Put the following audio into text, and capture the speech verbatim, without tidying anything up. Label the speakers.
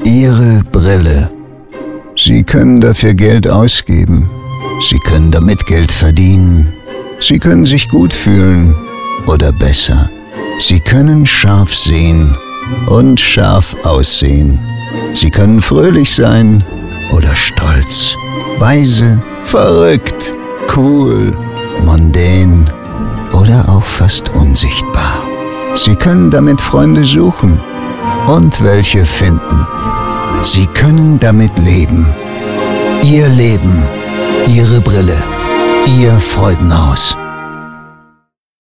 Speaker 1: Ihre Brille. Sie können dafür Geld ausgeben. Sie können damit Geld verdienen. Sie können sich gut fühlen oder besser. Sie können scharf sehen und scharf aussehen. Sie können fröhlich sein oder stolz, weise, verrückt, cool, mondän oder auch fast unsichtbar. Sie können damit Freunde suchen und welche finden. Sie können damit leben. Ihr Leben, Ihre Brille, Ihr Freudenhaus.